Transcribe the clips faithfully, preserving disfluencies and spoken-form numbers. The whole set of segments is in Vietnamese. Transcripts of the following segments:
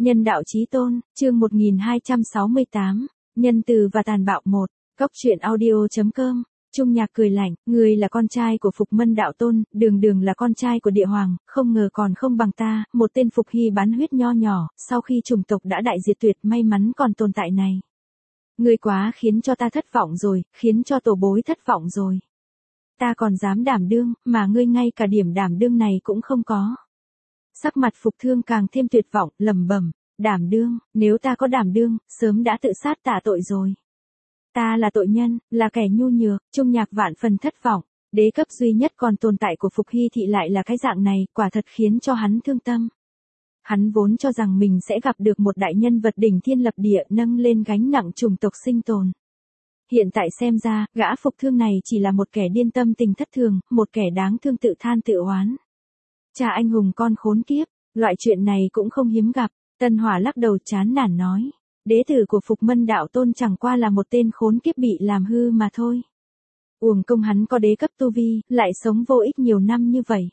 Nhân đạo chí tôn, chương một nghìn hai trăm sáu mươi tám, nhân từ và tàn bạo một, Cốc truyện audio.com. Trung Nhạc cười lạnh, ngươi là con trai của Phục Mân đạo tôn, đường đường là con trai của địa hoàng, không ngờ còn không bằng ta, một tên Phục Hy bán huyết nho nhỏ, sau khi chủng tộc đã đại diệt tuyệt may mắn còn tồn tại này. Ngươi quá khiến cho ta thất vọng rồi, khiến cho tổ bối thất vọng rồi. Ta còn dám đảm đương, mà ngươi ngay cả điểm đảm đương này cũng không có. Sắc mặt Phục Thương càng thêm tuyệt vọng, lẩm bẩm, đảm đương, nếu ta có đảm đương, sớm đã tự sát tạ tội rồi. Ta là tội nhân, là kẻ nhu nhược. Trung Nhạc vạn phần thất vọng, đế cấp duy nhất còn tồn tại của Phục Hy thị lại là cái dạng này, quả thật khiến cho hắn thương tâm. Hắn vốn cho rằng mình sẽ gặp được một đại nhân vật đỉnh thiên lập địa nâng lên gánh nặng chủng tộc sinh tồn. Hiện tại xem ra, gã Phục Thương này chỉ là một kẻ điên tâm tình thất thường, một kẻ đáng thương tự than tự oán. Cha anh hùng con khốn kiếp, loại chuyện này cũng không hiếm gặp. Tân Hỏa lắc đầu chán nản nói, đế tử của Phục Mân đạo tôn chẳng qua là một tên khốn kiếp bị làm hư mà thôi. Uổng công hắn có đế cấp tu vi, lại sống vô ích nhiều năm như vậy.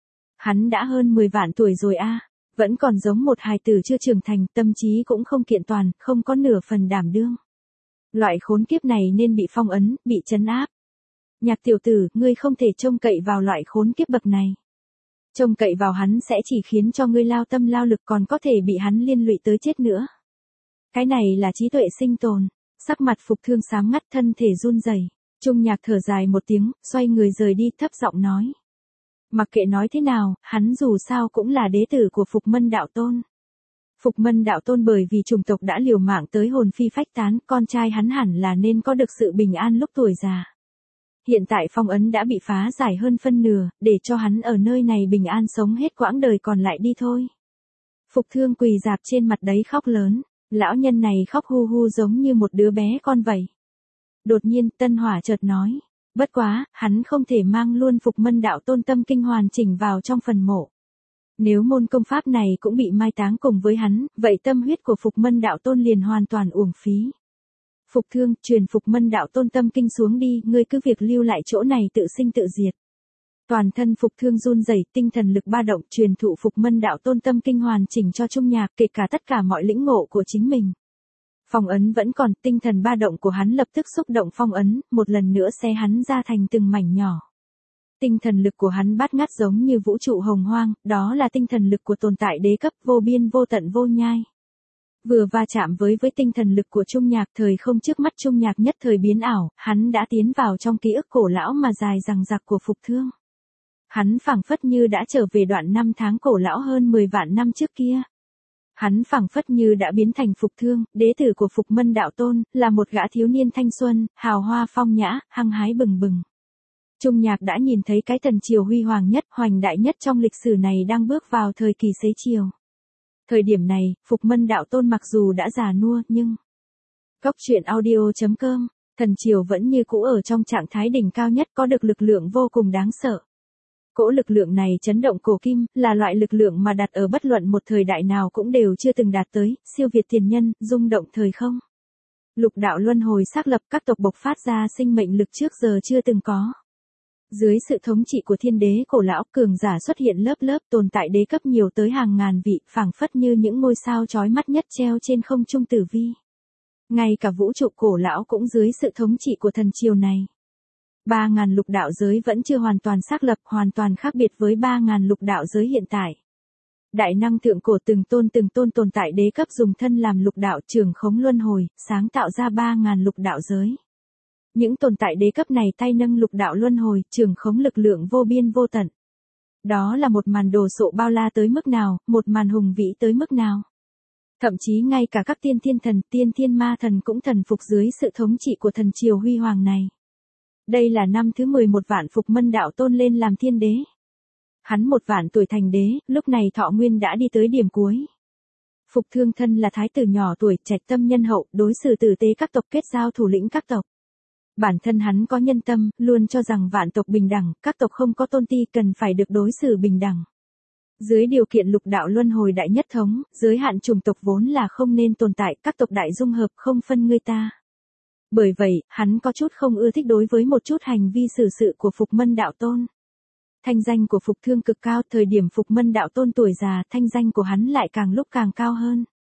Hắn đã hơn mười vạn tuổi rồi a, vẫn còn giống một hài tử chưa trưởng thành, tâm trí cũng không kiện toàn, không có nửa phần đảm đương. Loại khốn kiếp này nên bị phong ấn, bị trấn áp. Nhạc tiểu tử, ngươi không thể trông cậy vào loại khốn kiếp bậc này. Trông cậy vào hắn sẽ chỉ khiến cho ngươi lao tâm lao lực, còn có thể bị hắn liên lụy tới chết nữa. Cái này là trí tuệ sinh tồn. Sắc mặt Phục Thương xám ngắt, thân thể run rẩy. Trung Nhạc thở dài một tiếng, xoay người rời đi, thấp giọng nói. Mặc kệ nói thế nào, hắn dù sao cũng là đế tử của Phục Mân đạo tôn. Phục Mân đạo tôn bởi vì chủng tộc đã liều mạng tới hồn phi phách tán, con trai hắn hẳn là nên có được sự bình an lúc tuổi già. Hiện tại phong ấn đã bị phá giải hơn phân nửa, để cho hắn ở nơi này bình an sống hết quãng đời còn lại đi thôi. Phục Thương quỳ rạp trên mặt đấy khóc lớn, lão nhân này khóc hu hu giống như một đứa bé con vậy. Đột nhiên Tân Hỏa chợt nói, bất quá, hắn không thể mang luôn Phục Mân đạo tôn tâm kinh hoàn chỉnh vào trong phần mộ. Nếu môn công pháp này cũng bị mai táng cùng với hắn, vậy tâm huyết của Phục Mân đạo tôn liền hoàn toàn uổng phí. Phục Thương, truyền Phục Mân đạo tôn tâm kinh xuống đi, ngươi cứ việc lưu lại chỗ này tự sinh tự diệt. Toàn thân Phục Thương run rẩy, tinh thần lực ba động, truyền thụ Phục Mân đạo tôn tâm kinh hoàn chỉnh cho Trung Nhạc, kể cả tất cả mọi lĩnh ngộ của chính mình. Phong ấn vẫn còn, tinh thần ba động của hắn lập tức xúc động phong ấn, một lần nữa xé hắn ra thành từng mảnh nhỏ. Tinh thần lực của hắn bát ngát giống như vũ trụ hồng hoang, đó là tinh thần lực của tồn tại đế cấp vô biên vô tận vô nhai. Vừa va chạm với với tinh thần lực của Trung Nhạc, thời không trước mắt Trung Nhạc nhất thời biến ảo, hắn đã tiến vào trong ký ức cổ lão mà dài dằng dặc của Phục Thương. Hắn phảng phất như đã trở về đoạn năm tháng cổ lão hơn mười vạn năm trước kia. Hắn phảng phất như đã biến thành Phục Thương, đế tử của Phục Mân đạo tôn, là một gã thiếu niên thanh xuân, hào hoa phong nhã, hăng hái bừng bừng. Trung Nhạc đã nhìn thấy cái thần triều huy hoàng nhất, hoành đại nhất trong lịch sử này đang bước vào thời kỳ xế chiều. Thời điểm này, Phục Mân đạo tôn mặc dù đã già nua, nhưng... Cốc truyện audio.com, thần triều vẫn như cũ ở trong trạng thái đỉnh cao nhất, có được lực lượng vô cùng đáng sợ. Cỗ lực lượng này chấn động cổ kim, là loại lực lượng mà đặt ở bất luận một thời đại nào cũng đều chưa từng đạt tới, siêu việt tiền nhân, rung động thời không. Lục đạo luân hồi xác lập, các tộc bộc phát ra sinh mệnh lực trước giờ chưa từng có. Dưới sự thống trị của thiên đế cổ lão, cường giả xuất hiện lớp lớp, tồn tại đế cấp nhiều tới hàng ngàn vị, phảng phất như những ngôi sao chói mắt nhất treo trên không trung tử vi. Ngay cả vũ trụ cổ lão cũng dưới sự thống trị của thần triều này. Ba ngàn lục đạo giới vẫn chưa hoàn toàn xác lập, hoàn toàn khác biệt với ba ngàn lục đạo giới hiện tại. Đại năng thượng cổ từng tôn từng tôn tồn tại đế cấp dùng thân làm lục đạo, trưởng khống luân hồi, sáng tạo ra ba ngàn lục đạo giới. Những tồn tại đế cấp này tay nâng lục đạo luân hồi, trưởng khống lực lượng vô biên vô tận. Đó là một màn đồ sộ bao la tới mức nào, một màn hùng vĩ tới mức nào. Thậm chí ngay cả các tiên thiên thần, tiên thiên ma thần cũng thần phục dưới sự thống trị của thần triều huy hoàng này. Đây là năm thứ mười một vạn Phục Mân đạo tôn lên làm thiên đế. Hắn một vạn tuổi thành đế, lúc này thọ nguyên đã đi tới điểm cuối. Phục Thương thân là thái tử nhỏ tuổi, trạch tâm nhân hậu, đối xử tử tế các tộc, kết giao thủ lĩnh các tộc. Bản thân hắn có nhân tâm, luôn cho rằng vạn tộc bình đẳng, các tộc không có tôn ti cần phải được đối xử bình đẳng. Dưới điều kiện lục đạo luân hồi đại nhất thống, giới hạn chủng tộc vốn là không nên tồn tại, các tộc đại dung hợp không phân ngươi ta. Bởi vậy, hắn có chút không ưa thích đối với một chút hành vi xử sự của Phục Mân đạo tôn. Thanh danh của Phục Thương cực cao, thời điểm Phục Mân đạo tôn tuổi già, thanh danh của hắn lại càng lúc càng cao hơn.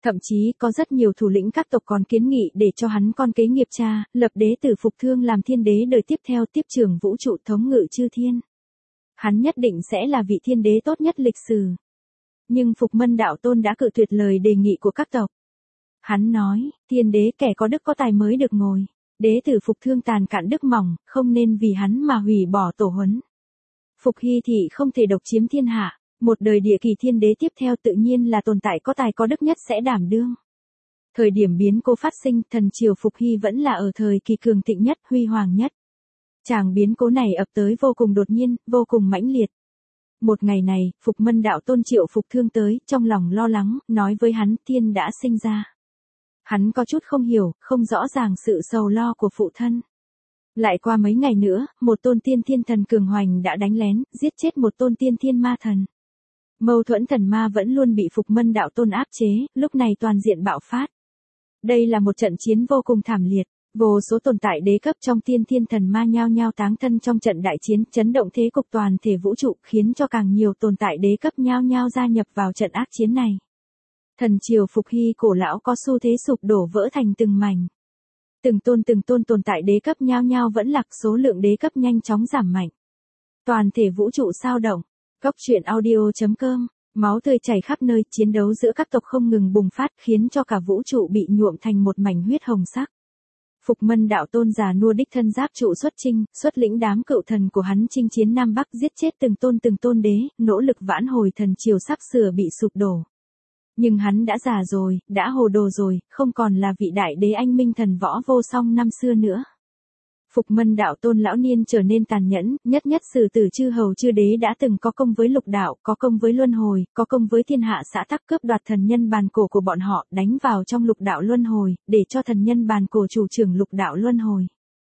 Thậm chí có rất nhiều thủ lĩnh các tộc còn kiến nghị để cho hắn con kế nghiệp cha, lập đế tử Phục Thương làm thiên đế đời tiếp theo tiếp trưởng vũ trụ thống ngự chư thiên. Hắn nhất định sẽ là vị thiên đế tốt nhất lịch sử. Nhưng Phục Mân Đạo Tôn đã cự tuyệt lời đề nghị của các tộc. Hắn nói, thiên đế kẻ có đức có tài mới được ngồi. Đế tử Phục Thương tàn cạn đức mỏng, không nên vì hắn mà hủy bỏ tổ huấn. Phục Hy Thị không thể độc chiếm thiên hạ. Một đời địa kỳ thiên đế tiếp theo tự nhiên là tồn tại có tài có đức nhất sẽ đảm đương. Thời điểm biến cố phát sinh, thần triều Phục Hy vẫn là ở thời kỳ cường thịnh nhất, huy hoàng nhất. Chàng biến cố này ập tới vô cùng đột nhiên, vô cùng mãnh liệt. Một ngày này, Phục Mân Đạo Tôn triệu Phục Thương tới, trong lòng lo lắng, nói với hắn thiên đã sinh ra. Hắn có chút không hiểu, không rõ ràng sự sầu lo của phụ thân. Lại qua mấy ngày nữa, một tôn tiên thiên thần cường hoành đã đánh lén, giết chết một tôn tiên thiên ma thần. Mâu thuẫn thần ma vẫn luôn bị Phục Mân Đạo Tôn áp chế, lúc này toàn diện bạo phát. Đây là một trận chiến vô cùng thảm liệt, vô số tồn tại đế cấp trong tiên thiên thần ma nhao nhao táng thân trong trận đại chiến, chấn động thế cục toàn thể vũ trụ, khiến cho càng nhiều tồn tại đế cấp nhao nhao gia nhập vào trận ác chiến này. Thần triều Phục Hy cổ lão có xu thế sụp đổ vỡ thành từng mảnh. Từng tôn từng tôn tồn tại đế cấp nhao nhao vẫn lạc, số lượng đế cấp nhanh chóng giảm mạnh. Toàn thể vũ trụ sao động. Cốc truyện audio chấm com, máu tươi chảy khắp nơi, chiến đấu giữa các tộc không ngừng bùng phát, khiến cho cả vũ trụ bị nhuộm thành một mảnh huyết hồng sắc. Phục Mân Đạo Tôn già nua đích thân giáp trụ xuất chinh, xuất lĩnh đám cựu thần của hắn chinh chiến Nam Bắc, giết chết từng tôn từng tôn đế, nỗ lực vãn hồi thần triều sắp sửa bị sụp đổ. Nhưng hắn đã già rồi, đã hồ đồ rồi, không còn là vị đại đế anh minh thần võ vô song năm xưa nữa. Phục Mân Đạo Tôn lão niên trở nên tàn nhẫn, nhất nhất xử tử chư hầu chư đế đã từng có công với lục đạo, có công với luân hồi, có công với thiên hạ xã tắc, cướp đoạt thần nhân bàn cổ của bọn họ, đánh vào trong lục đạo luân hồi, để cho thần nhân bàn cổ chủ trưởng lục đạo luân hồi.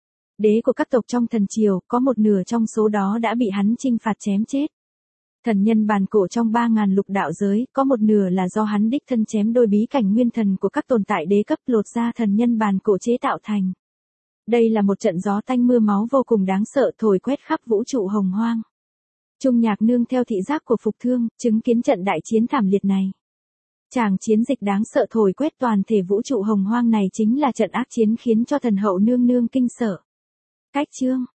Đế của các tộc trong thần triều, có một nửa trong số đó đã bị hắn chinh phạt chém chết. Thần nhân bàn cổ trong ba ngàn lục đạo giới, có một nửa là do hắn đích thân chém đôi bí cảnh nguyên thần của các tồn tại đế cấp lột ra thần nhân bàn cổ chế tạo thành. Đây là một trận gió tanh mưa máu vô cùng đáng sợ thổi quét khắp vũ trụ hồng hoang. Trung Nhạc nương theo thị giác của Phục Thương, chứng kiến trận đại chiến thảm liệt này. Chàng chiến dịch đáng sợ thổi quét toàn thể vũ trụ hồng hoang này chính là trận ác chiến khiến cho thần hậu nương nương kinh sợ. Cách chương